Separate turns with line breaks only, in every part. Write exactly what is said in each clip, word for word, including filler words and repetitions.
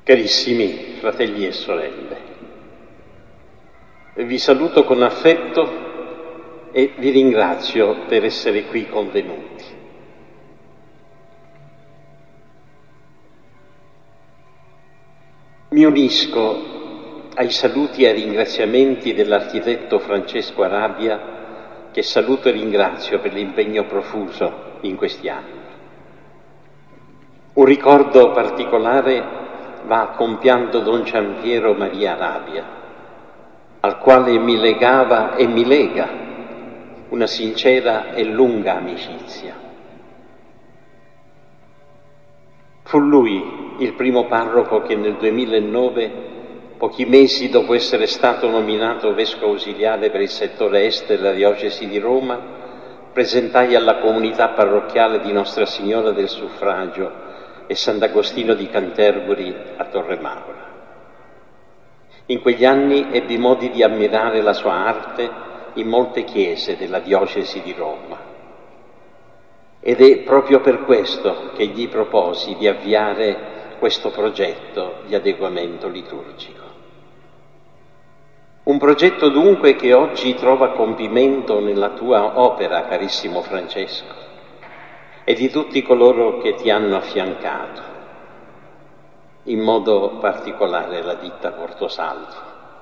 Carissimi fratelli e sorelle, vi saluto con affetto e vi ringrazio per essere qui convenuti. Mi unisco ai saluti e ai ringraziamenti dell'architetto Francesco Arabia, che saluto e ringrazio per l'impegno profuso in questi anni. Un ricordo particolare va compiando Don Giampiero Maria Arabia, al quale mi legava e mi lega una sincera e lunga amicizia. Fu lui il primo parroco che nel duemilanove, pochi mesi dopo essere stato nominato vescovo ausiliare per il settore est della diocesi di Roma, presentai alla comunità parrocchiale di Nostra Signora del Suffragio e Sant'Agostino di Canterbury a Torre Maura. In quegli anni ebbi modi di ammirare la sua arte in molte chiese della diocesi di Roma. Ed è proprio per questo che gli proposi di avviare questo progetto di adeguamento liturgico. Un progetto dunque che oggi trova compimento nella tua opera, carissimo Francesco, e di tutti coloro che ti hanno affiancato, in modo particolare la ditta Portosalvo.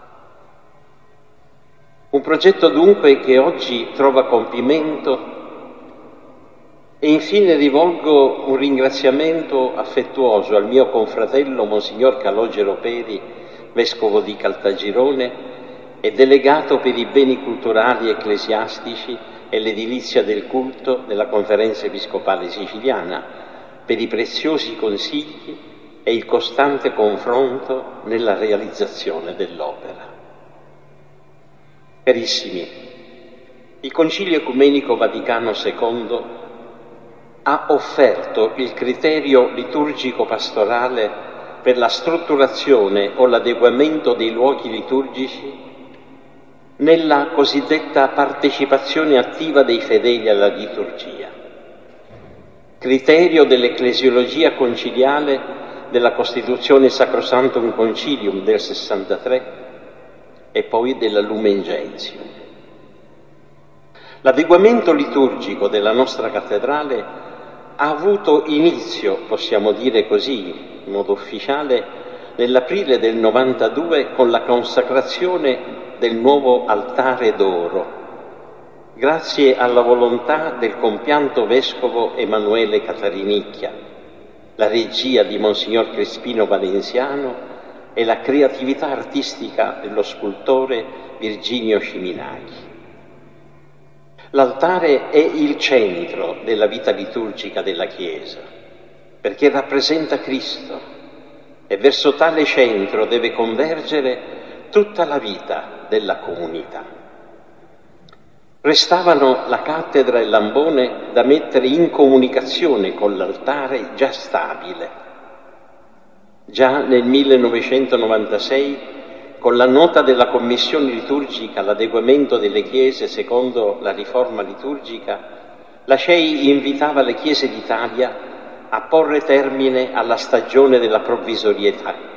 Un progetto dunque che oggi trova compimento e infine rivolgo un ringraziamento affettuoso al mio confratello Monsignor Calogero Peri, vescovo di Caltagirone e delegato per i beni culturali ecclesiastici e l'edilizia del culto della Conferenza Episcopale Siciliana, per i preziosi consigli e il costante confronto nella realizzazione dell'opera. Carissimi, il Concilio Ecumenico Vaticano secondo ha offerto il criterio liturgico pastorale per la strutturazione o l'adeguamento dei luoghi liturgici nella cosiddetta partecipazione attiva dei fedeli alla liturgia, criterio dell'ecclesiologia conciliale della Costituzione Sacrosanctum Concilium del sessantatré e poi della Lumen Gentium. L'adeguamento liturgico della nostra cattedrale ha avuto inizio, possiamo dire così, in modo ufficiale, nell'aprile del novantadue con la consacrazione del nuovo altare d'oro, grazie alla volontà del compianto vescovo Emanuele Catarinicchia, la regia di Monsignor Crespino Valenziano e la creatività artistica dello scultore Virginio Ciminaghi. L'altare è il centro della vita liturgica della Chiesa, perché rappresenta Cristo e verso tale centro deve convergere tutta la vita della comunità. Restavano la cattedra e l'ambone da mettere in comunicazione con l'altare già stabile. Già nel millenovecentonovantasei, con la nota della Commissione liturgica all'adeguamento delle chiese secondo la riforma liturgica, la C E I invitava le chiese d'Italia a porre termine alla stagione della provvisorietà.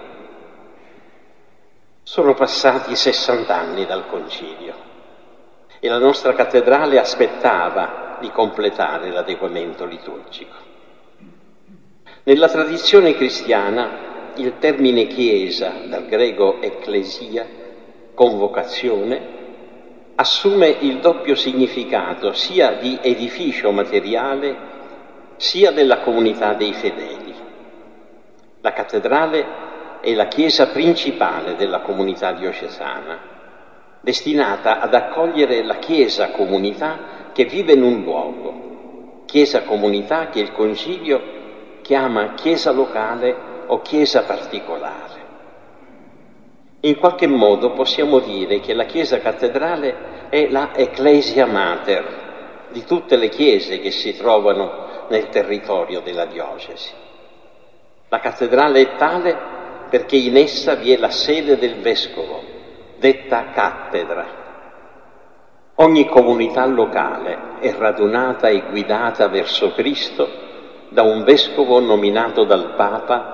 Sono passati sessant'anni dal Concilio e la nostra cattedrale aspettava di completare l'adeguamento liturgico. Nella tradizione cristiana il termine chiesa, dal greco ecclesia, convocazione, assume il doppio significato sia di edificio materiale sia della comunità dei fedeli. La cattedrale è la chiesa principale della comunità diocesana, destinata ad accogliere la chiesa comunità che vive in un luogo, chiesa comunità che il Concilio chiama chiesa locale o chiesa particolare. In qualche modo possiamo dire che la chiesa cattedrale è la ecclesia mater di tutte le chiese che si trovano nel territorio della diocesi. La cattedrale è tale perché in essa vi è la sede del vescovo, detta cattedra. Ogni comunità locale è radunata e guidata verso Cristo da un vescovo nominato dal Papa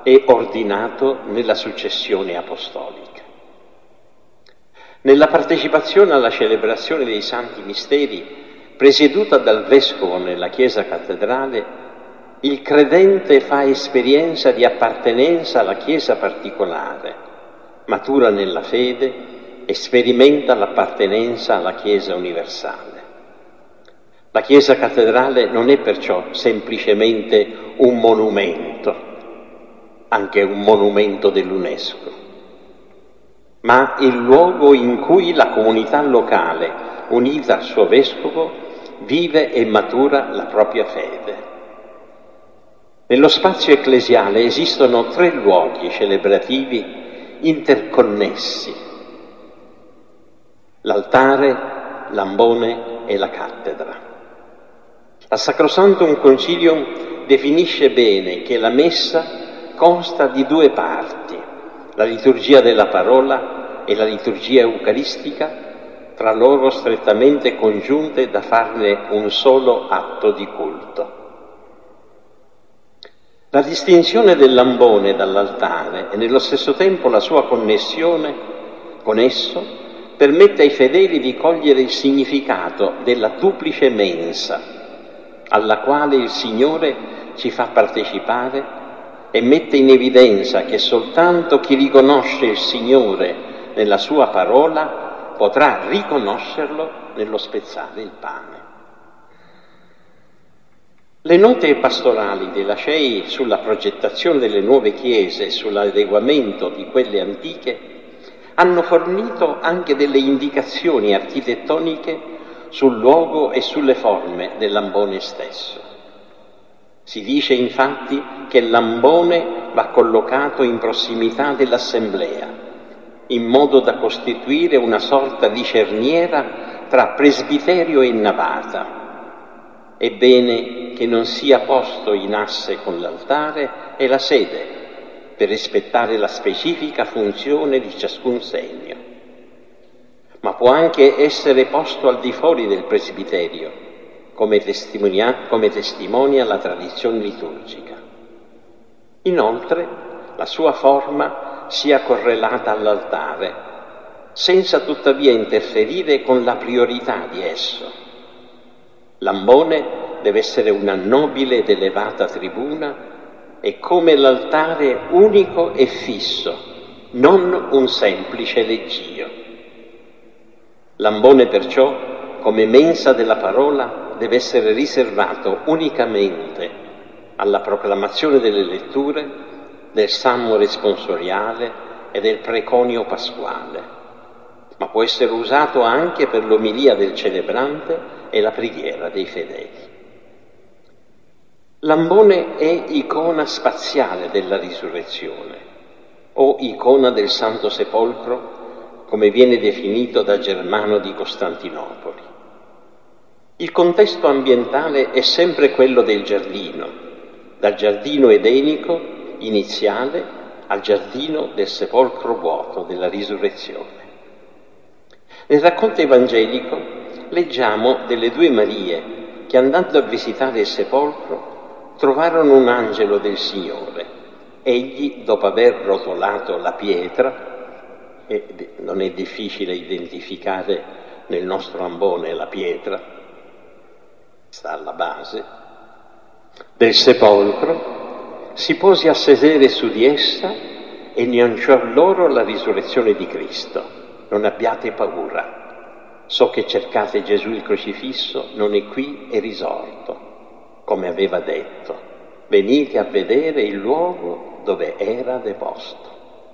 e ordinato nella successione apostolica. Nella partecipazione alla celebrazione dei santi misteri, presieduta dal vescovo nella chiesa cattedrale, il credente fa esperienza di appartenenza alla chiesa particolare, matura nella fede e sperimenta l'appartenenza alla chiesa universale. La chiesa cattedrale non è perciò semplicemente un monumento, anche un monumento dell'UNESCO, ma il luogo in cui la comunità locale, unita al suo vescovo, vive e matura la propria fede. Nello spazio ecclesiale esistono tre luoghi celebrativi interconnessi: l'altare, l'ambone e la cattedra. La Sacrosanctum Concilium definisce bene che la messa consta di due parti, la liturgia della parola e la liturgia eucaristica, tra loro strettamente congiunte da farne un solo atto di culto. La distinzione dell'ambone dall'altare e nello stesso tempo la sua connessione con esso permette ai fedeli di cogliere il significato della duplice mensa alla quale il Signore ci fa partecipare e mette in evidenza che soltanto chi riconosce il Signore nella sua parola potrà riconoscerlo nello spezzare il pane. Le note pastorali della C E I sulla progettazione delle nuove chiese e sull'adeguamento di quelle antiche hanno fornito anche delle indicazioni architettoniche sul luogo e sulle forme dell'ambone stesso. Si dice infatti che l'ambone va collocato in prossimità dell'assemblea, in modo da costituire una sorta di cerniera tra presbiterio e navata. È bene che non sia posto in asse con l'altare e la sede, per rispettare la specifica funzione di ciascun segno, ma può anche essere posto al di fuori del presbiterio, come testimonia, come testimonia la tradizione liturgica. Inoltre, la sua forma sia correlata all'altare, senza tuttavia interferire con la priorità di esso. L'ambone deve essere una nobile ed elevata tribuna e come l'altare unico e fisso, non un semplice leggio. L'ambone perciò, come mensa della parola, deve essere riservato unicamente alla proclamazione delle letture, del salmo responsoriale e del preconio pasquale, ma può essere usato anche per l'omelia del celebrante e la preghiera dei fedeli. L'ambone è icona spaziale della risurrezione, o icona del Santo Sepolcro, come viene definito da Germano di Costantinopoli. Il contesto ambientale è sempre quello del giardino, dal giardino edenico iniziale al giardino del sepolcro vuoto della risurrezione. Nel racconto evangelico leggiamo delle due Marie che, andando a visitare il sepolcro, trovarono un angelo del Signore. Egli, dopo aver rotolato la pietra, e non è difficile identificare nel nostro ambone la pietra, sta alla base del sepolcro, si pose a sedere su di essa e ne annunciò loro la risurrezione di Cristo. Non abbiate paura, so che cercate Gesù il crocifisso, non è qui, è risorto, come aveva detto. Venite a vedere il luogo dove era deposto.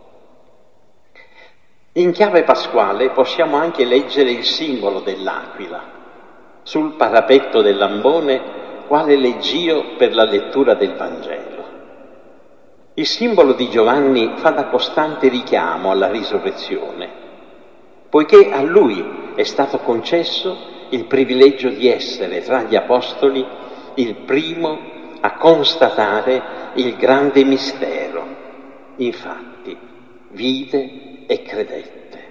In chiave pasquale possiamo anche leggere il simbolo dell'aquila sul parapetto dell'ambone quale leggio per la lettura del Vangelo. Il simbolo di Giovanni fa da costante richiamo alla risurrezione, poiché a lui è stato concesso il privilegio di essere tra gli apostoli il primo a constatare il grande mistero. Infatti, vide e credette.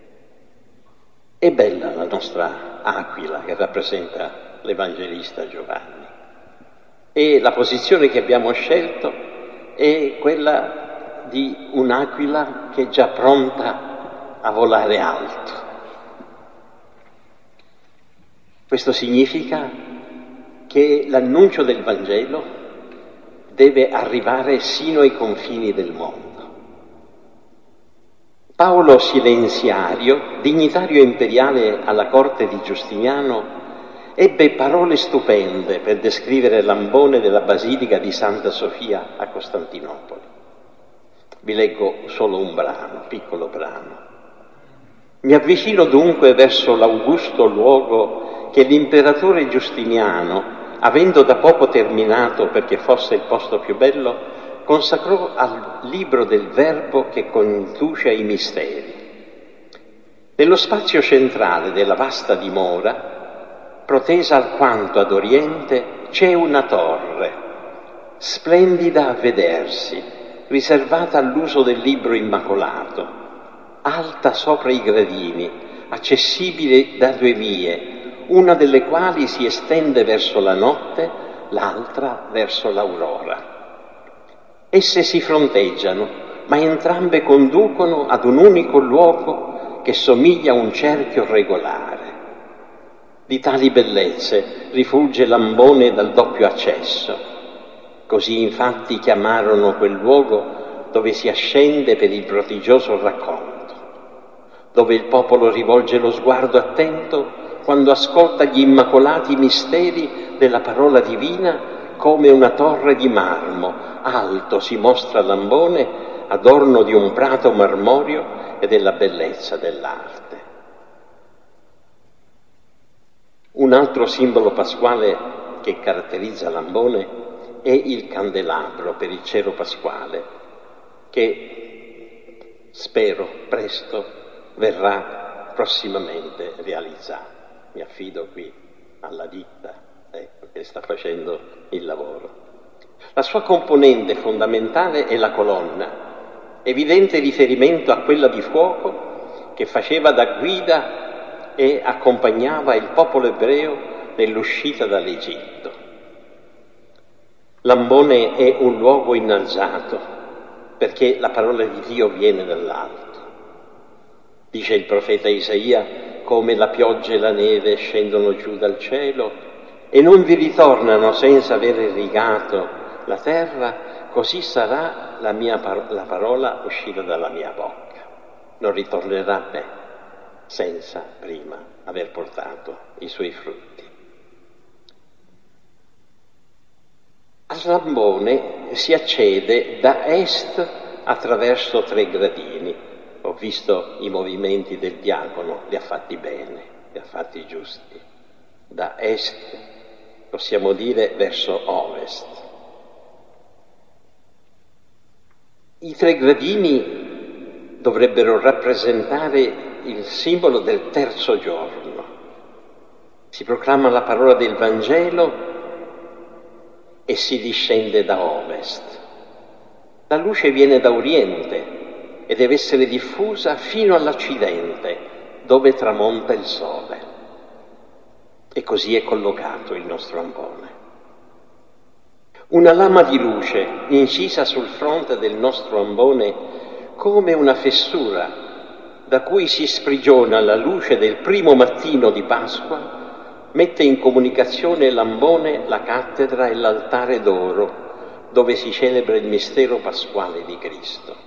È bella la nostra aquila che rappresenta l'Evangelista Giovanni, e la posizione che abbiamo scelto è quella di un'aquila che è già pronta a volare alto. Questo significa che l'annuncio del Vangelo deve arrivare sino ai confini del mondo. Paolo Silenziario, dignitario imperiale alla corte di Giustiniano, ebbe parole stupende per descrivere l'ambone della Basilica di Santa Sofia a Costantinopoli. Vi leggo solo un brano, piccolo brano. Mi avvicino dunque verso l'augusto luogo che l'imperatore Giustiniano, avendo da poco terminato perché fosse il posto più bello, consacrò al libro del Verbo che conduce ai misteri. Nello spazio centrale della vasta dimora, protesa alquanto ad oriente, c'è una torre, splendida a vedersi, riservata all'uso del libro immacolato, alta sopra i gradini, accessibile da due vie, una delle quali si estende verso la notte, l'altra verso l'aurora. Esse si fronteggiano, ma entrambe conducono ad un unico luogo che somiglia a un cerchio regolare. Di tali bellezze rifulge l'ambone dal doppio accesso. Così infatti chiamarono quel luogo dove si ascende per il prodigioso racconto, dove il popolo rivolge lo sguardo attento quando ascolta gli immacolati misteri della parola divina. Come una torre di marmo, alto si mostra l'ambone, adorno di un prato marmoreo e della bellezza dell'arte. Un altro simbolo pasquale che caratterizza l'ambone è il candelabro per il cero pasquale, che spero presto verrà prossimamente realizzato. Mi affido qui alla ditta ecco, che sta facendo il lavoro. La sua componente fondamentale è la colonna, evidente riferimento a quella di fuoco che faceva da guida e accompagnava il popolo ebreo nell'uscita dall'Egitto. L'ambone è un luogo innalzato perché la parola di Dio viene dall'alto. Dice il profeta Isaia: come la pioggia e la neve scendono giù dal cielo e non vi ritornano senza aver irrigato la terra, così sarà la, mia par- la parola uscita dalla mia bocca. Non ritornerà a me senza prima aver portato i suoi frutti. All'ambone si accede da est attraverso tre gradini. Ho visto i movimenti del diacono, li ha fatti bene, li ha fatti giusti. Da est, possiamo dire, verso ovest. I tre gradini dovrebbero rappresentare il simbolo del terzo giorno. Si proclama la parola del Vangelo e si discende da ovest. La luce viene da oriente e deve essere diffusa fino all'occidente, dove tramonta il sole. E così è collocato il nostro ambone. Una lama di luce incisa sul fronte del nostro ambone come una fessura da cui si sprigiona la luce del primo mattino di Pasqua, mette in comunicazione l'ambone, la cattedra e l'altare d'oro, dove si celebra il mistero pasquale di Cristo.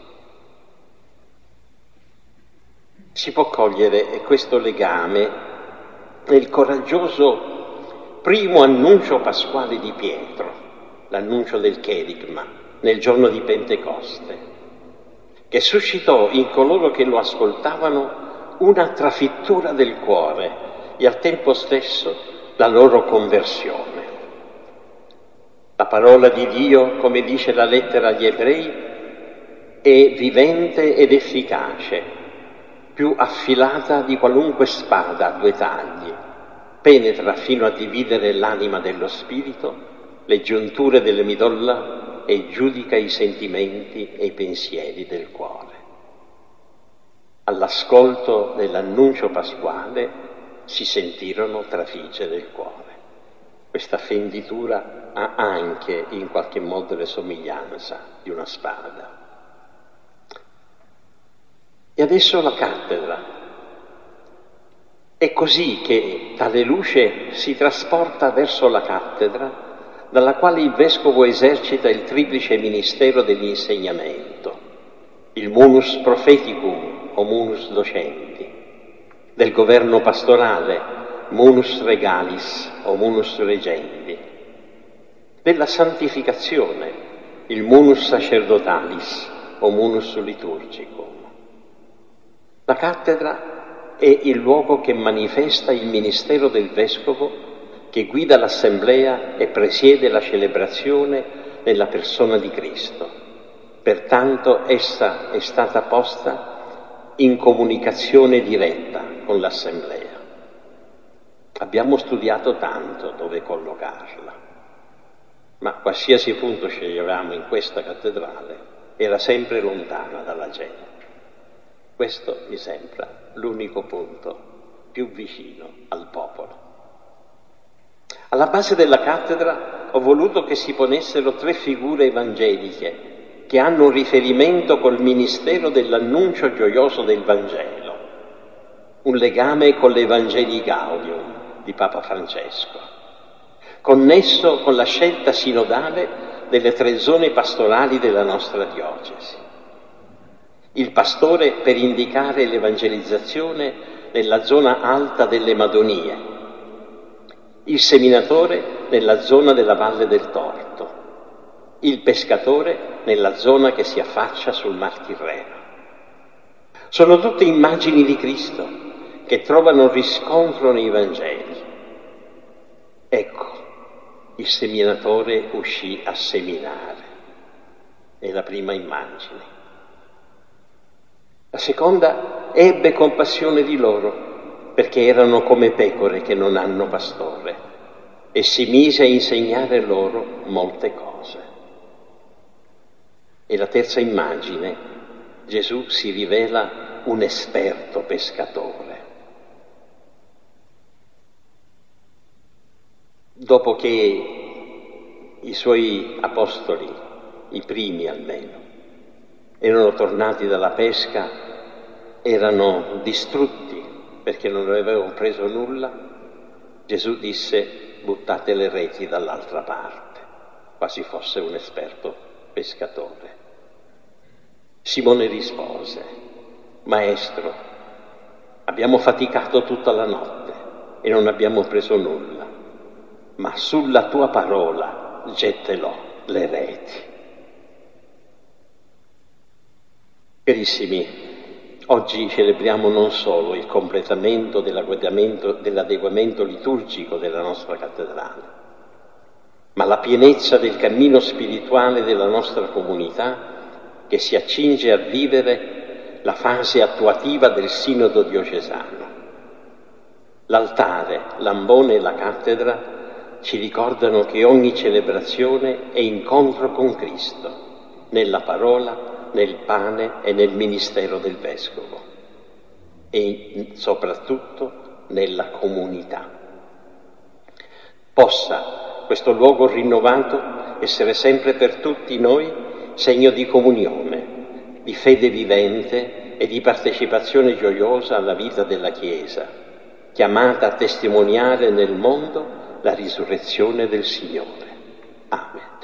Si può cogliere questo legame nel coraggioso primo annuncio pasquale di Pietro, l'annuncio del cherigma, nel giorno di Pentecoste, che suscitò in coloro che lo ascoltavano una trafittura del cuore e al tempo stesso la loro conversione. La parola di Dio, come dice la lettera agli Ebrei, è vivente ed efficace, più affilata di qualunque spada a due tagli, penetra fino a dividere l'anima dello spirito, le giunture delle midolla e giudica i sentimenti e i pensieri del cuore. All'ascolto dell'annuncio pasquale si sentirono trafiggere il cuore. Questa fenditura ha anche in qualche modo le somiglianza di una spada. E adesso la cattedra. È così che tale luce si trasporta verso la cattedra, dalla quale il Vescovo esercita il triplice ministero dell'insegnamento, il munus propheticum o munus docendi, del governo pastorale, munus regalis o munus regendi, della santificazione, il munus sacerdotalis o munus liturgicum. La cattedra è il luogo che manifesta il ministero del Vescovo, che guida l'assemblea e presiede la celebrazione nella persona di Cristo. Pertanto essa è stata posta in comunicazione diretta con l'assemblea. Abbiamo studiato tanto dove collocarla, ma qualsiasi punto sceglievamo in questa cattedrale era sempre lontana dalla gente. Questo mi sembra l'unico punto più vicino al popolo. Alla base della cattedra ho voluto che si ponessero tre figure evangeliche che hanno un riferimento col ministero dell'annuncio gioioso del Vangelo, un legame con l'Evangelii Gaudium di Papa Francesco, connesso con la scelta sinodale delle tre zone pastorali della nostra diocesi. Il pastore per indicare l'evangelizzazione nella zona alta delle Madonie, il seminatore nella zona della Valle del Torto, il pescatore nella zona che si affaccia sul Mar Tirreno. Sono tutte immagini di Cristo che trovano riscontro nei Vangeli. Ecco, il seminatore uscì a seminare, è la prima immagine. La seconda, ebbe compassione di loro, perché erano come pecore che non hanno pastore, e si mise a insegnare loro molte cose. E la terza immagine, Gesù si rivela un esperto pescatore. Dopo che i suoi apostoli, i primi almeno, erano tornati dalla pesca, erano distrutti perché non avevano preso nulla, Gesù disse: buttate le reti dall'altra parte, quasi fosse un esperto pescatore. Simone rispose: Maestro, abbiamo faticato tutta la notte e non abbiamo preso nulla, ma sulla tua parola getterò le reti. Carissimi, oggi celebriamo non solo il completamento dell'adeguamento liturgico della nostra cattedrale, ma la pienezza del cammino spirituale della nostra comunità che si accinge a vivere la fase attuativa del Sinodo diocesano. L'altare, l'ambone e la cattedra ci ricordano che ogni celebrazione è incontro con Cristo, nella parola, nel pane e nel ministero del Vescovo e soprattutto nella comunità. Possa questo luogo rinnovato essere sempre per tutti noi segno di comunione, di fede vivente e di partecipazione gioiosa alla vita della Chiesa, chiamata a testimoniare nel mondo la risurrezione del Signore. Amen.